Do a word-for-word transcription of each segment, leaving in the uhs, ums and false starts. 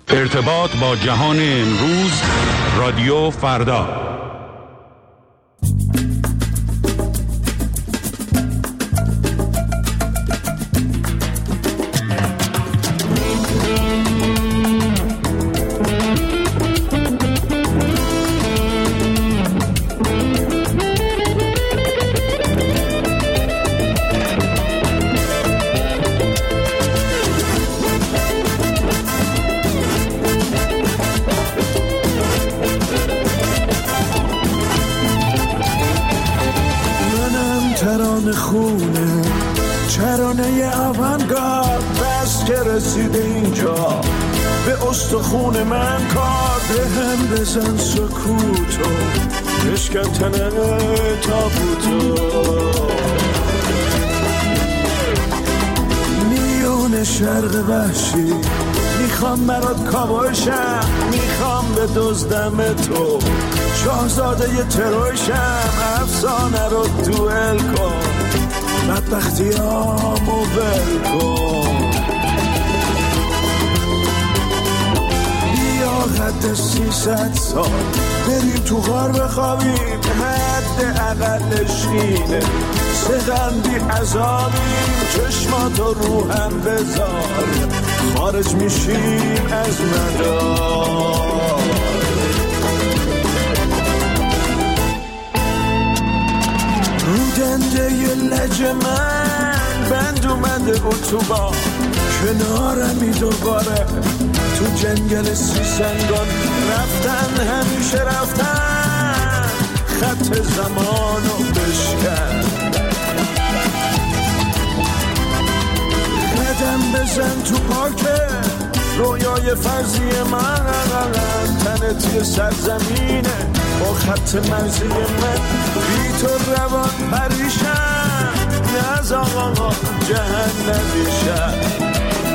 ارتباط با جهان امروز، رادیو فردا. خونه چرانه آونگارد بس که رسیده اینجا به استخون من کار دهم بزن سکوتو بشکن تنه تابوتو میون شرق وحشی میخوام برات کابوشم میخوام به دزدم تو شاهزاده ی تروشم افسانه رو دوئل کن بدبختی هامو ول کن بیا حد سیصد سال بریم تو غار بخوابیم حد اقلش اینه سقم بی عذابیم چشماتو رو هم بذار خارج میشیم از مدار رو دنده ی لج من بند اومده اتوبان کنارمی دوباره تو جنگل سیسنگان رفتن همیشه رفتن خط زمانو بشکن قدم بزن تو پاکه رویای فرضی من تنت یه سرزمینه با خط مرزی من بی تو روان پریشم نز آقا جهنمیشم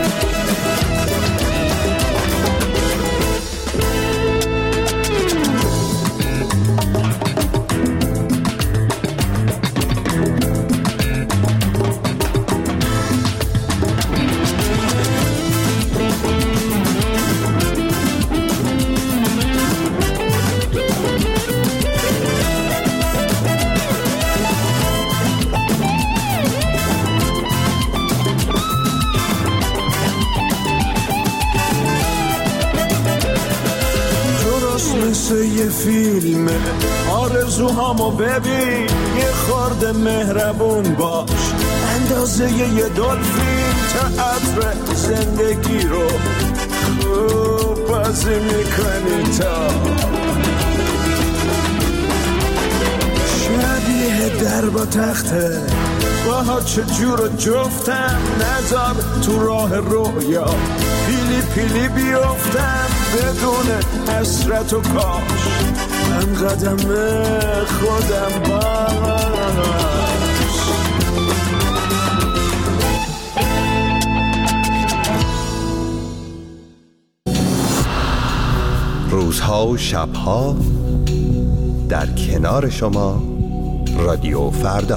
یه فیلمه آرزوهامو ببین یه خورده مهربون باش اندازه یه دلفین تئاتر زندگی رو خوب بازی میکنی تا شبیه در با تخته باها چجور جفتم نذار تو راه رویا پیلی پیلی بیفتم بدون حسرت و کاش من قدم خودم باش روزها و شبها در کنار شما رادیو فردا.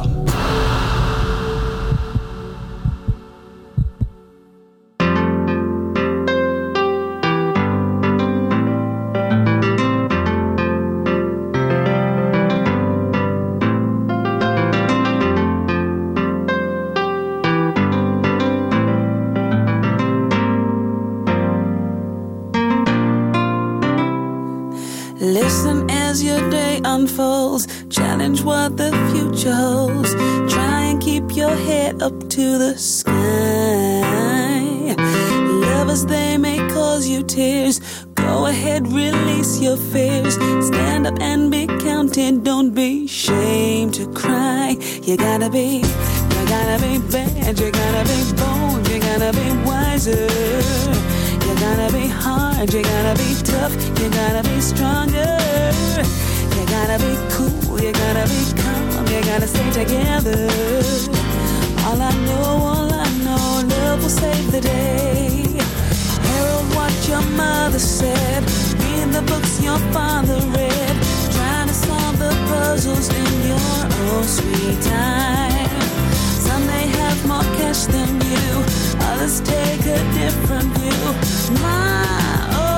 Listen as your day unfolds. Challenge what the future holds. Try and keep your head up to the sky. Lovers, they may cause you tears. Go ahead, release your fears. Stand up and be counted. Don't be ashamed to cry. You gotta be, you gotta be bad. You gotta be bold. You gotta be wiser. You gotta be hard, you gotta be tough, you gotta be stronger. You gotta be cool, you gotta be calm, you gotta stay together. All I know, all I know, love will save the day. Herald what your mother said, read the books your father read, trying to solve the puzzles in your own sweet time. Some may have more cash than you, others take a different view. My, oh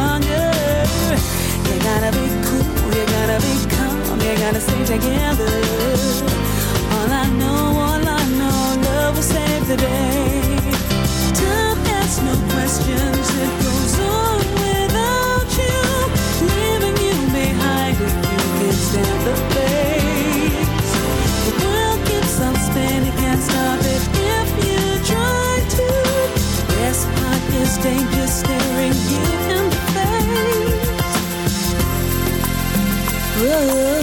stronger. You gotta be cool, you gotta be calm, you gotta stay together. All I know, all I know, love will save the day. Time asks no questions, it goes on without you, leaving you behind if you can stand the pace. The world keeps on spinning, can't stop it if you try to. Best part is danger staring you in the face. Whoa.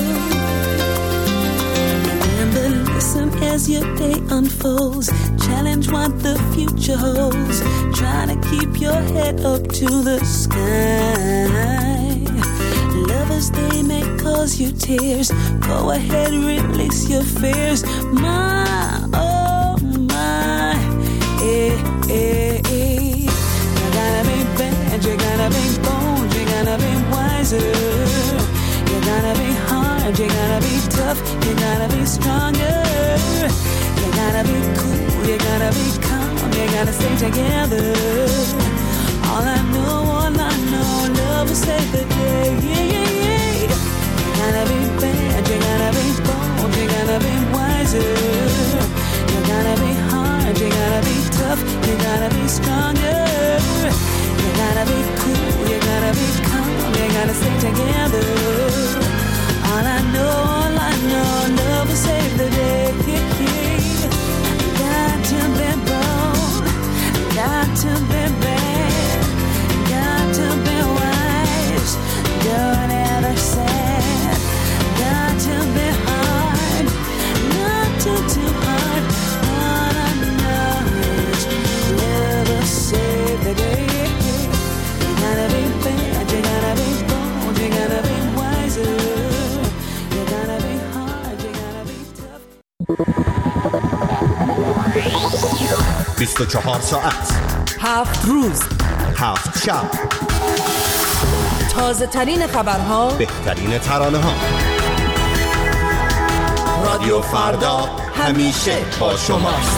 Remember, listen as your day unfolds. Challenge what the future holds. Try to keep your head up to the sky. Lovers, they may cause you tears. Go ahead, release your fears. My, oh my, eh, eh, eh. You gotta be bad, you gotta be bold, you gotta be wiser. You gotta be hard, you gotta be tough, you gotta be stronger. You gotta be cool, you gotta be calm, you gotta stay together. All I know, all I know, love will save the day. Yeah, yeah, yeah. You gotta be bad, you gotta be bold, you gotta be wiser. You gotta be hard, you gotta be tough, you gotta be stronger. You gotta be cool, you gotta be calm, you gotta stay together. All I know, all I know, love will save the day. Got to be bold, got to be bad, got to be wise, don't ever sad. Got to be hard, not too, too hard. All I know is love will save the day. You gotta be bad, you gotta be bold, you gotta be wiser. You gotta be hard, you gotta be tough. بیست و چهار ساعت، هفت روز، هفت شب، تازه ترین خبرها، بهترین ترانه ها. رادیو فردا همیشه با شماست.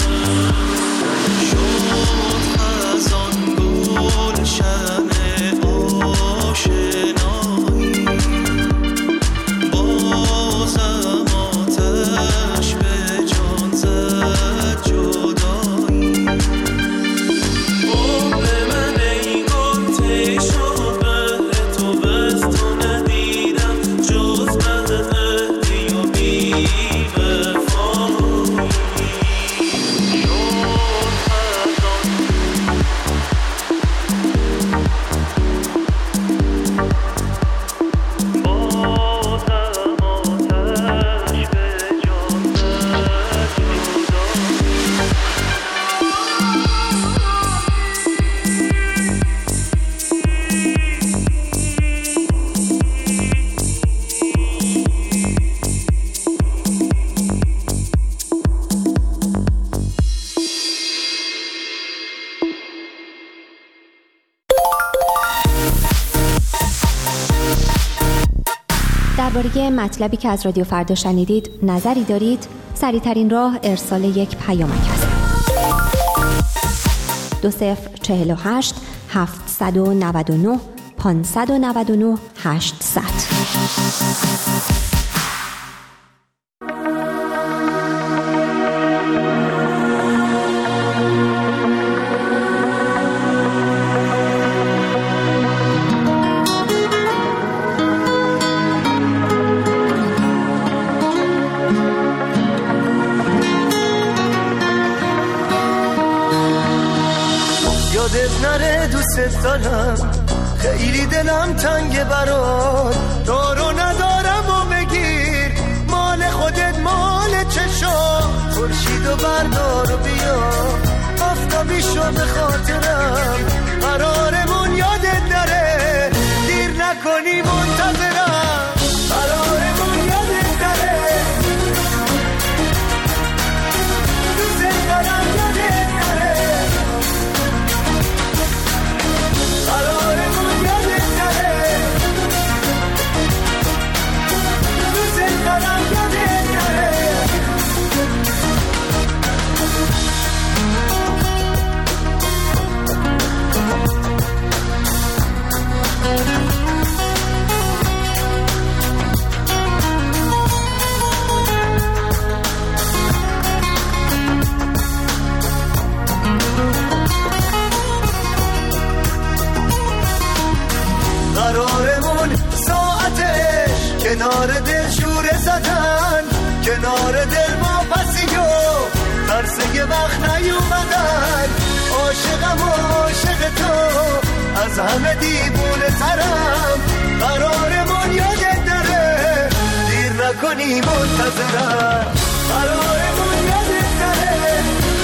شد از آن گل شمع درباره مطلبی که از رادیو فردا شنیدید نظری دارید؟ سریع‌ترین راه ارسال یک پیامک است. دو صفر چهل و هشت هفتصد و نود و نه پانصد و نود و نه هشتصد. یادت نره دوست دارم، خیلی دلم تنگ برات، دارو ندارم و بگیر مال خودت مال چشام، خورشید و بردار و بیا آفتابی شو به خاطرم، قرارمون یادت نره دیر نکنی منتظرم، قرارمون یادت نره دوست دارم یادت نره، قرارمون یادت نره دوست دارم یادت نره. قرارمون ساعتش کنار دل شوره زدن، کنار دل ما پسیو ترس یه وقت نیومدن، عاشقم و عاشق تو از همه دیوونه ترم، قرارمون یادت نره دیر نکنی منتظرم، قرارمون یادت نره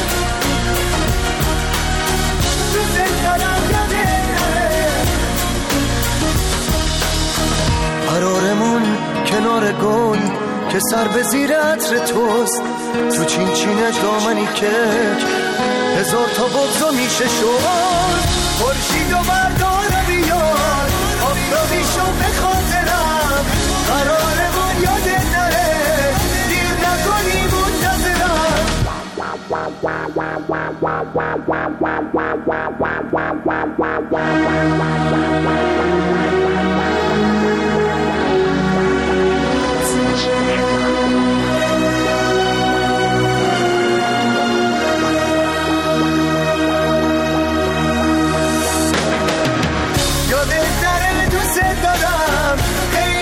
دوست دارم یادت نره، قرارمون کنار گل که سر به زیر عطر توست، تو چین چینش دامنی کک هزار تا بغضا میشه شد، خورشید و بردار و بیار آفتابی شو به خاطرم، قرارمون یادت نره دیر نکنی منتظرم. یادت نره دوست دارم،